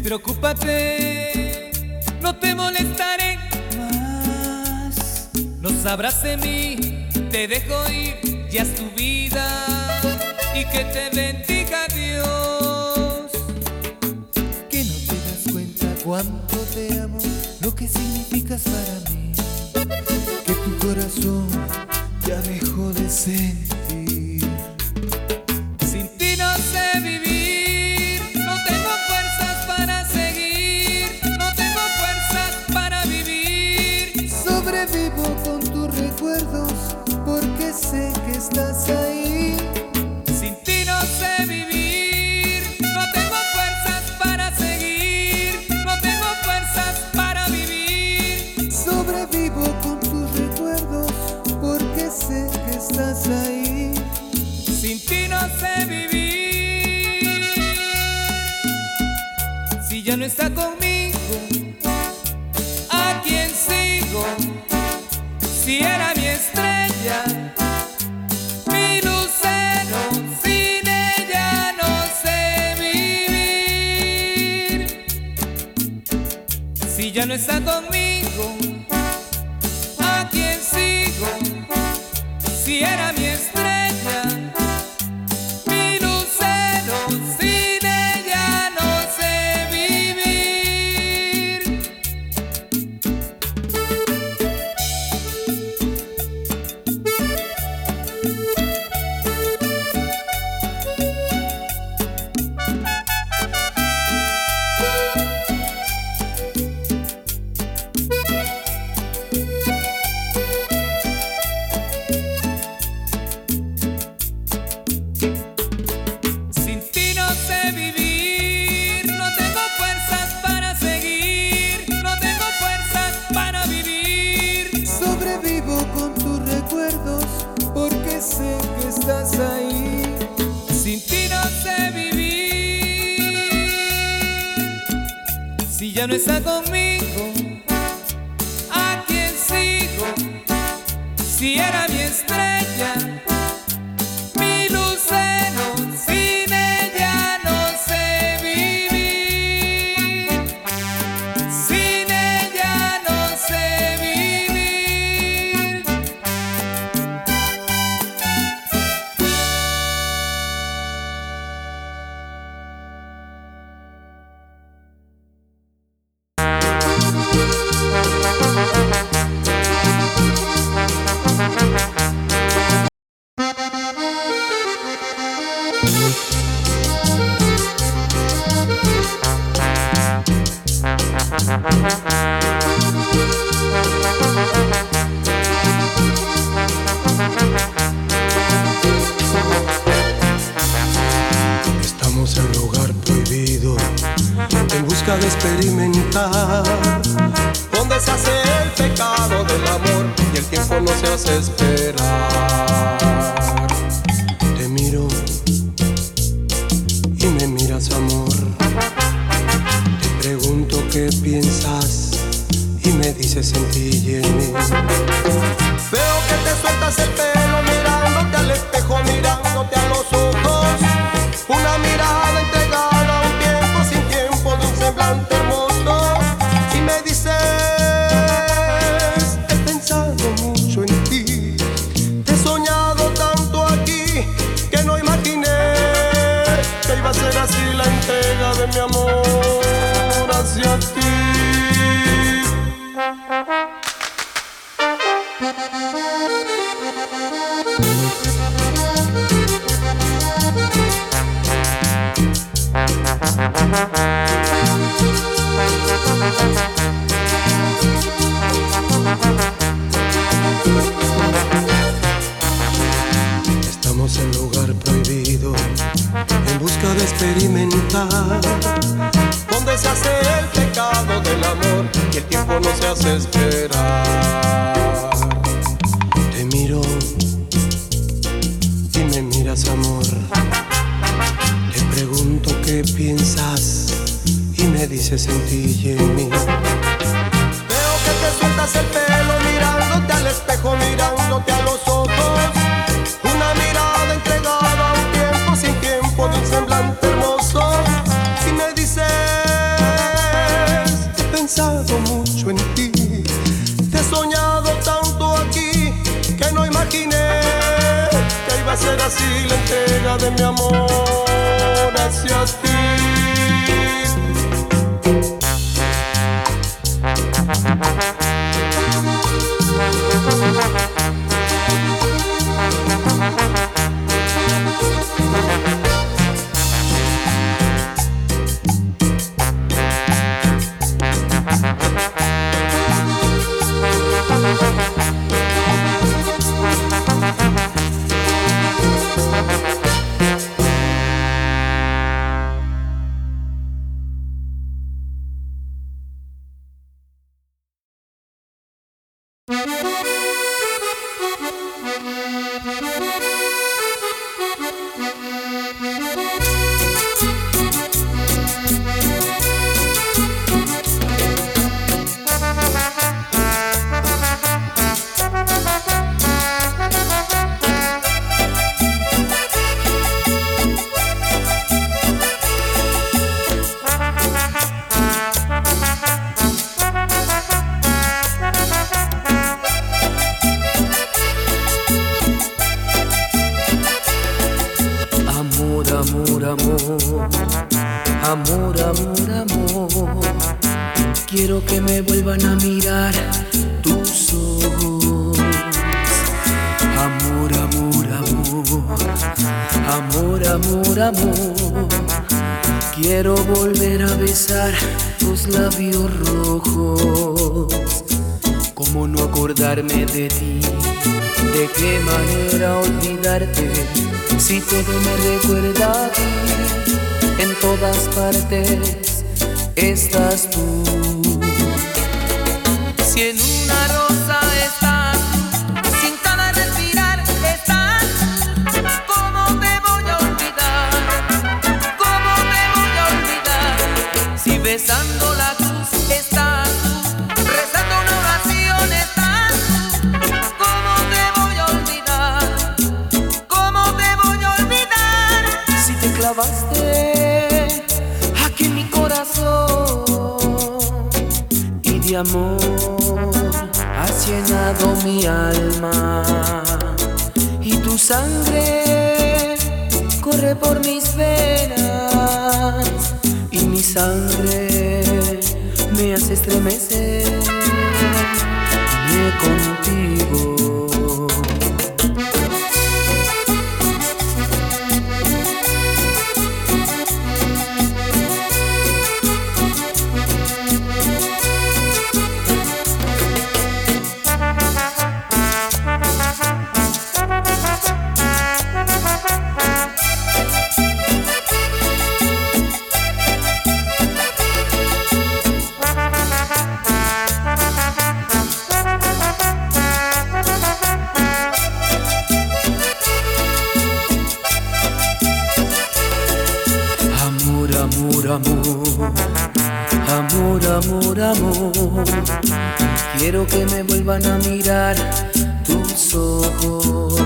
Despreocúpate, no te molestaré más. No sabrás de mí, te dejo ir, ya es tu vida. Y que te bendiga Dios. Que no te das cuenta cuánto te amo, lo que significas para mí. Que tu corazón ya dejó de sentir. Sin ti no sé vivir, no tengo fuerzas para seguir, no tengo fuerzas para vivir. Sobrevivo con tus recuerdos porque sé que estás ahí. Sin ti no sé vivir, no tengo fuerzas para seguir, no tengo fuerzas para vivir. Sobrevivo con tus recuerdos porque sé que estás ahí. Sin ti no sé vivir. Si ya no está conmigo, ¿a quién sigo? Si era mi estrella, mi lucero, sin ella no sé vivir. Si ya no está conmigo, ¿a quién sigo? Si era mi estrella, mi lucero, sin ella no sé vivir. Sin ti no sé vivir, no tengo fuerzas para seguir, no tengo fuerzas para vivir. Sobrevivo con tus recuerdos porque sé que estás ahí. Sin ti no sé vivir. Si ya no está conmigo, ¿a quién sigo? Si era mi estrella, mi lucero, sin ella no sé vivir. Sin ella no sé vivir. Estamos en lugar prohibido, en busca de experimentar, donde se hace el pecado del amor y el tiempo no se hace esperar. Te miro y me miras, amor. Te pregunto qué piensas y me dices en ti y en mí. Veo que te sueltas el pelo mirándote al espejo, mirándote a los ojos. Una mirada entregada a un tiempo sin tiempo, de un semblante hermoso. Y me dices, he pensado mucho en ti, te he soñado tanto aquí, que no imaginé que iba a ser así la entrega de mi amor hacia ti. Estamos en lugar prohibido, en busca de experimentar, donde se hace el pecado del amor y el tiempo no se hace esperar. Te miro y me miras, amor. Te pregunto qué piensas y me dices en ti y en mí. Veo que te sueltas el pelo mirándote al espejo, mirándote a los ojos. Una mirada entregada a un tiempo sin tiempo, de un semblante hermoso. Y me dices, así la entrega de mi amor hacia ti. Amor, amor, amor, quiero que me vuelvan a mirar tus ojos. Amor, amor, amor, amor, amor, amor, quiero volver a besar tus labios rojos. ¿Cómo no acordarme de ti? ¿De qué manera olvidarte? Si todo me recuerda a ti, en todas partes estás tú. Si en una rosa estás, si en cada respirar estás, ¿cómo te voy a olvidar? ¿Cómo te voy a olvidar? Si besando la cruz estás, rezando una oración estás, ¿cómo te voy a olvidar? ¿Cómo te voy a olvidar? Si te clavaste aquí en mi corazón y de amor has llenado mi alma, y tu sangre corre por mis venas, y mi sangre me hace estremecer contigo. Amor, amor, amor, amor, quiero que me vuelvan a mirar tus ojos.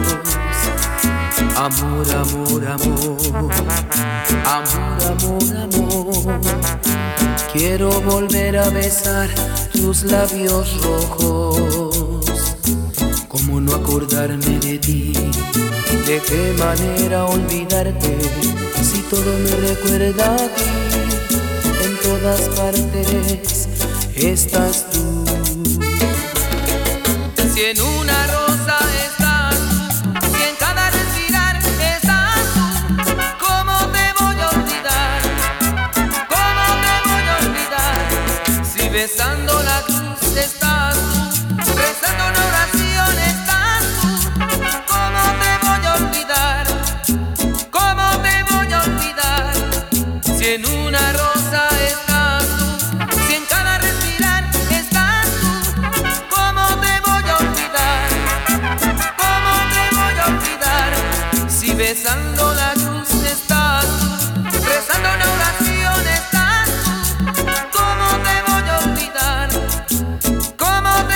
Amor, amor, amor, amor, amor, amor, quiero volver a besar tus labios rojos. ¿Cómo no acordarme de ti? ¿De qué manera olvidarte? Si todo me recuerda a ti, en todas partes estás tú. Si en una rosa estás, si en cada respirar estás tú, ¿cómo te voy a olvidar? ¿Cómo te voy a olvidar? Si besando la cruz estás tú, rezando una oración estás tú, ¿cómo te voy a olvidar? ¿Cómo te voy a olvidar? Si en una rosa estás tú, si en cada respirar estás tú, ¿cómo te voy a olvidar? ¿Cómo te voy a olvidar? Si besando la cruz estás tú, rezando una oración estás tú, ¿cómo te voy a olvidar? ¿Cómo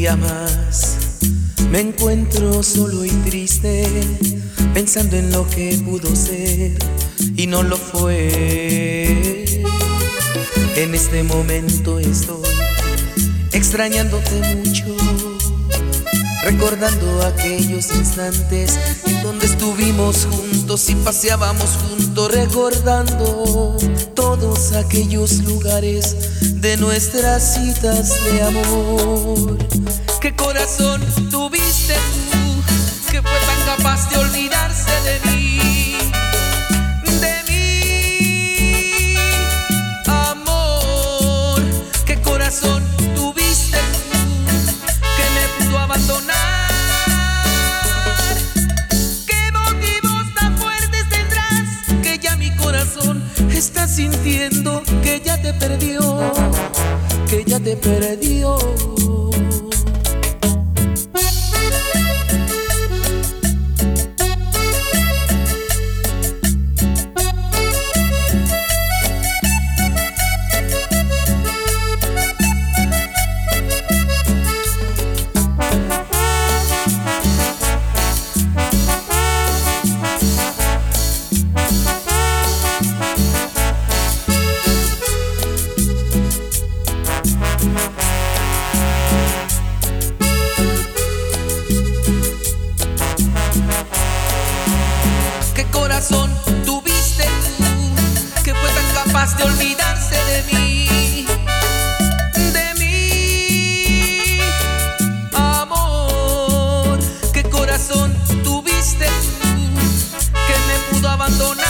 día más me encuentro solo y triste, pensando en lo que pudo ser y no lo fue. En este momento estoy extrañándote mucho, recordando aquellos instantes en donde estuvimos juntos y paseábamos juntos, recordando todos aquellos lugares de nuestras citas de amor. ¿Qué corazón tuviste tú que fue tan capaz de olvidarse de mí? De mí, amor. ¿Qué corazón tuviste tú que me pudo abandonar? ¿Qué motivos tan fuertes tendrás que ya mi corazón está sintiendo que ya te perdió, que ya te perdió? Tuviste tú que fue tan capaz de olvidarse de mí, amor. ¿Qué corazón tuviste tú que me pudo abandonar?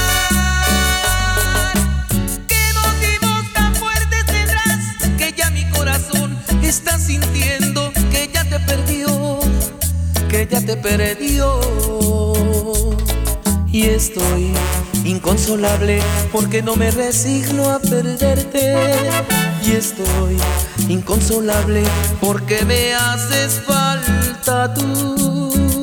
¿Qué motivos tan fuertes tendrás que ya mi corazón está sintiendo que ya te perdió, que ya te perdió? Y estoy inconsolable porque no me resigno a perderte. Y estoy inconsolable porque me haces falta tú.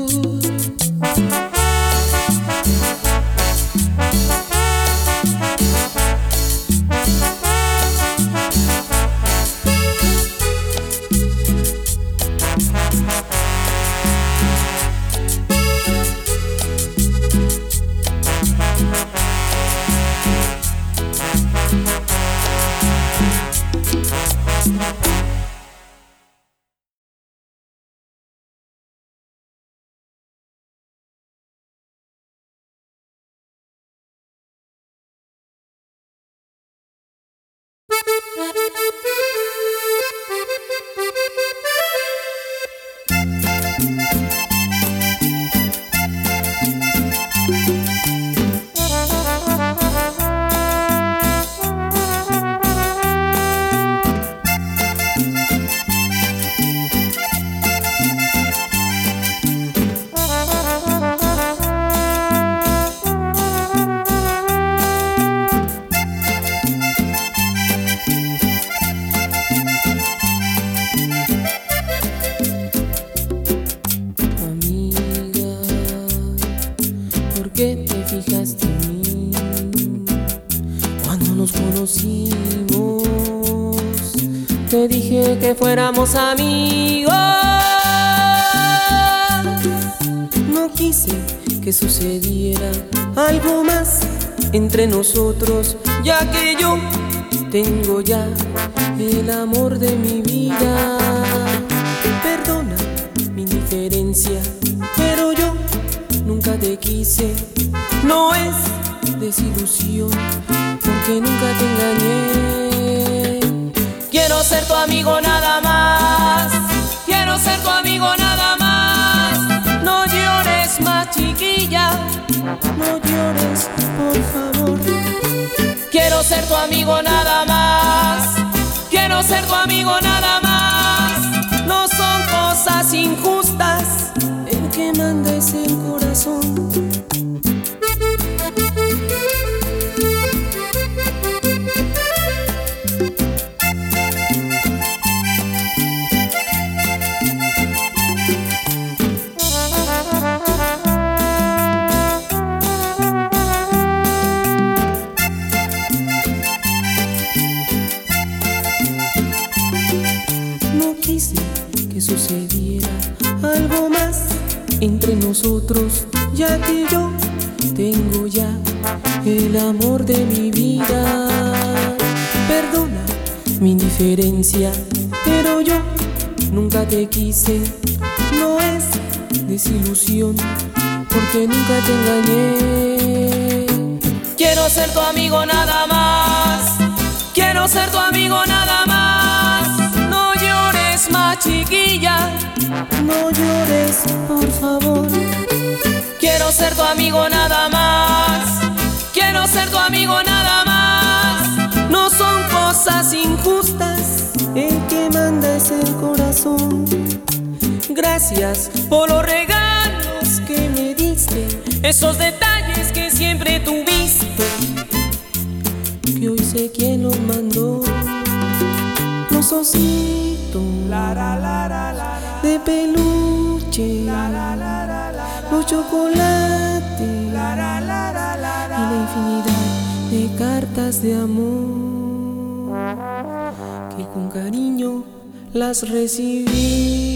Te dije que fuéramos amigos. No quise que sucediera algo más entre nosotros, ya que yo tengo ya el amor de mi vida. Perdona mi indiferencia, pero yo nunca te quise. No es desilusión, porque nunca te engañé. Quiero ser tu amigo nada más. Quiero ser tu amigo nada más. No llores más, chiquilla. No llores, por favor. Quiero ser tu amigo nada más. Quiero ser tu amigo nada más. No son cosas injustas el que mandes el corazón. sucediera algo más entre nosotros, ya que yo tengo ya el amor de mi vida. Perdona mi indiferencia, pero yo nunca te quise. No es desilusión, porque nunca te engañé. Quiero ser tu amigo nada más, quiero ser tu amigo nada más. No llores más, chiquilla, no llores, por favor. Quiero ser tu amigo nada más, quiero ser tu amigo nada más. No son cosas injustas, el que manda es el corazón. Gracias por los regalos que me diste, esos detalles que siempre tuviste, que hoy sé quién los mandó. Los ositos de peluche, los chocolates y la infinidad de cartas de amor que con cariño las recibí.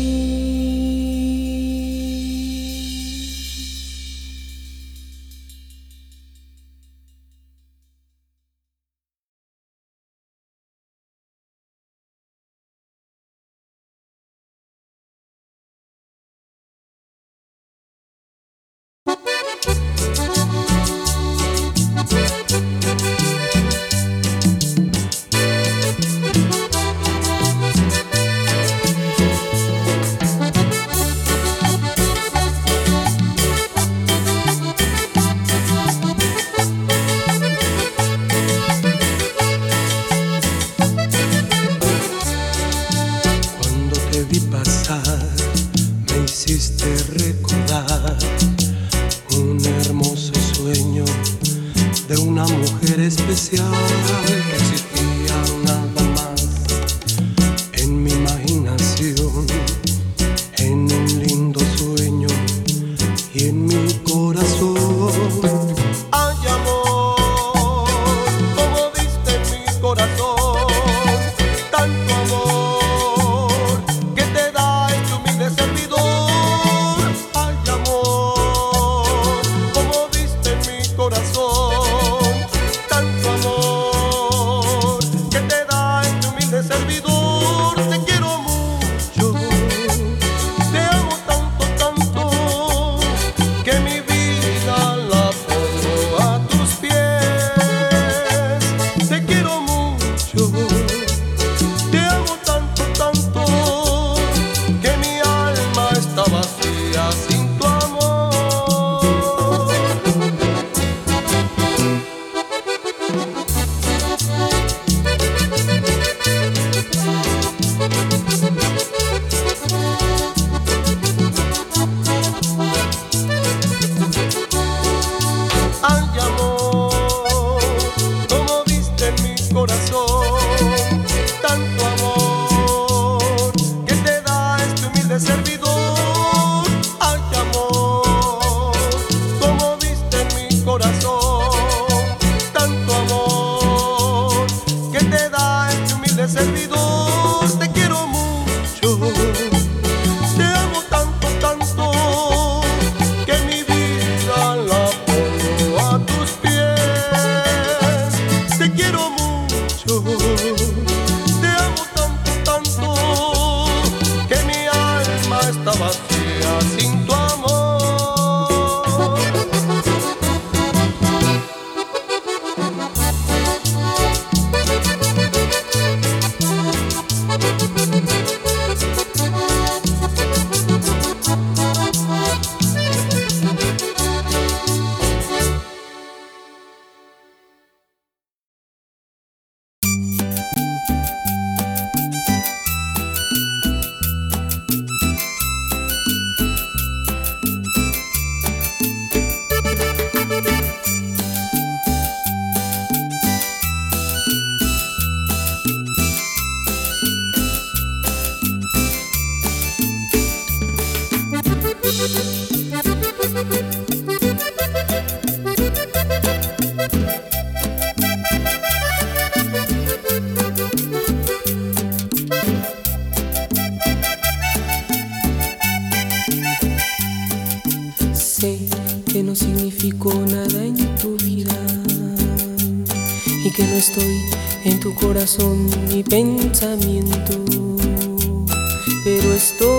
no estoy en tu corazón ni pensamiento, pero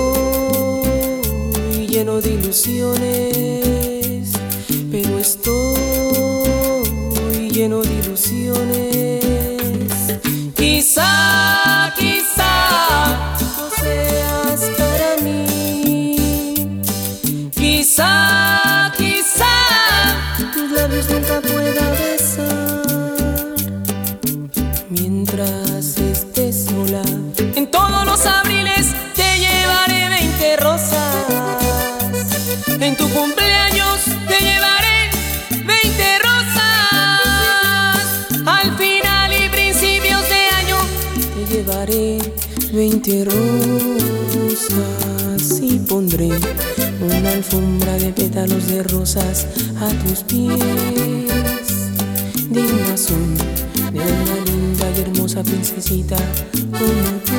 estoy lleno de ilusiones, pero estoy lleno de ilusiones. Quizá, quizá no seas para mí, quizá, quizá tus labios nunca pueda besar mientras estés sola. En todos los abriles te llevaré 20 rosas, en tu cumpleaños te llevaré 20 rosas, al final y principios de año te llevaré 20 rosas y pondré una alfombra de pétalos de rosas a tus pies, dignas son de una linda y hermosa princesita como tú.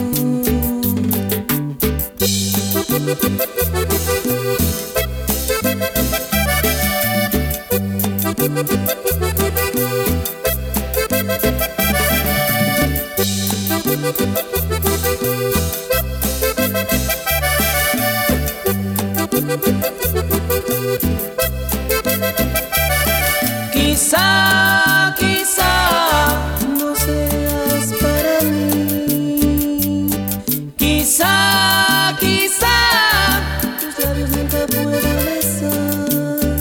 Quizá, quizá no seas para mí, quizá, quizá tus labios nunca pueda besar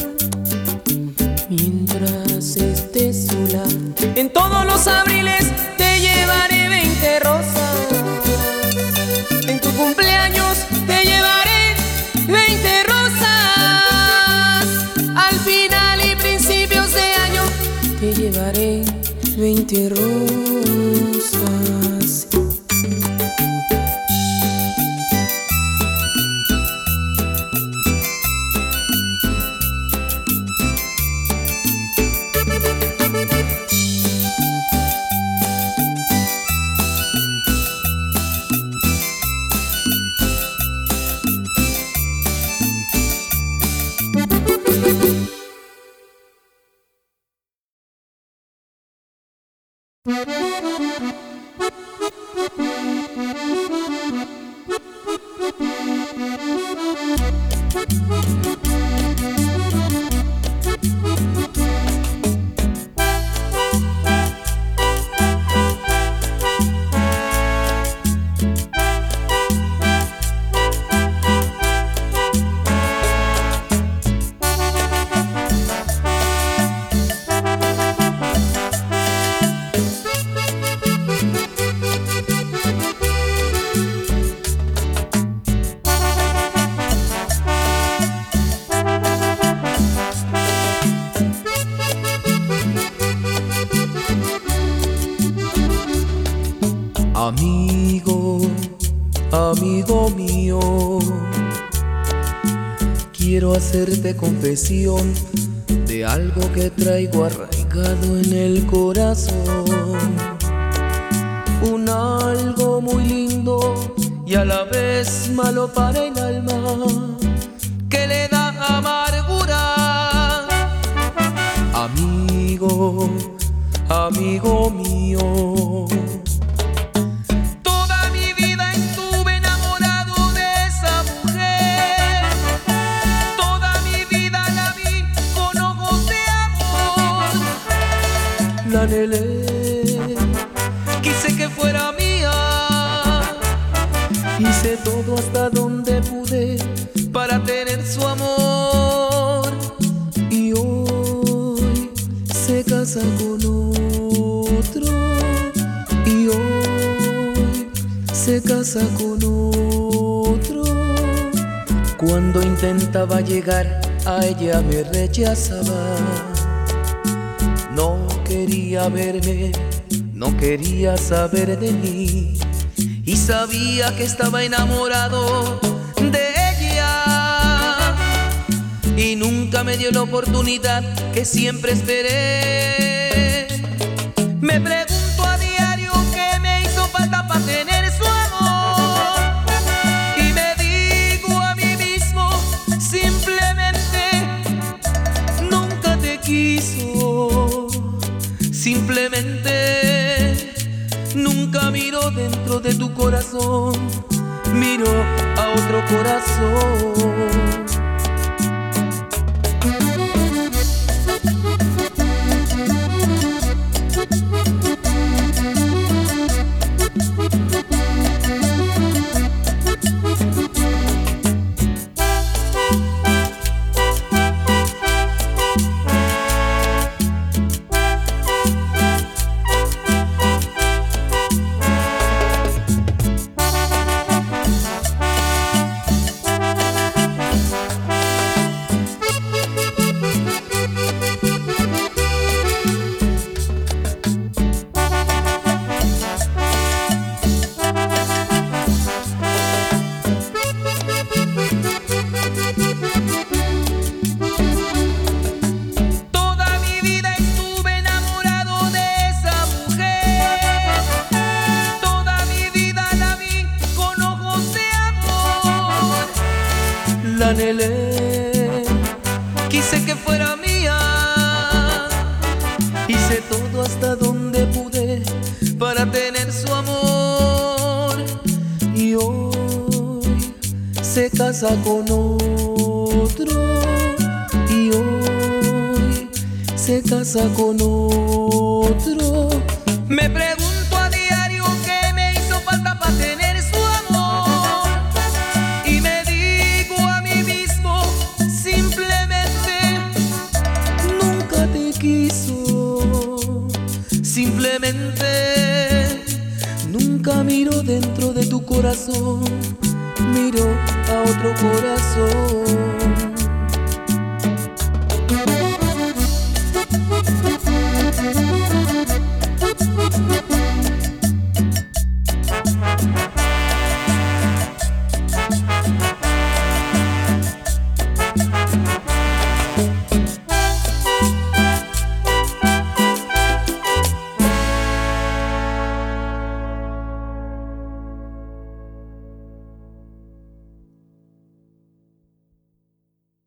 mientras estés sola. En todos los abriles te llevaré 20 rosas, en tu cumpleaños te llevaré 20 rosas, al final y principios de año te llevaré 20 rosas. Amigo, amigo mío, quiero hacerte confesión de algo que traigo arraigado en el corazón. Un algo muy lindo y a la vez malo para el alma, que le da amargura. Amigo, amigo mío, la anhelé, quise que fuera mía, hice todo hasta donde pude para tener su amor, y hoy se casa con otro, y hoy se casa con otro. Cuando intentaba llegar a ella me rechazaba. No quería verme, no quería saber de mí, y sabía que estaba enamorado de ella, y nunca me dio la oportunidad que siempre esperé. Me pregunto a diario qué me hizo falta para tener su amor, y me digo a mí mismo, simplemente nunca te quiso. Simplemente Nunca miro dentro de tu corazón, miro a otro corazón. La anhelé, quise que fuera mía, hice todo hasta donde pude para tener su amor, y hoy se casa con otro, y hoy se casa con otro. Me pregunto a diario qué me hizo falta para tener su amor, y me digo a mí mismo, simplemente nunca te quiso. Simplemente nunca miro dentro de tu corazón, miro a otro corazón.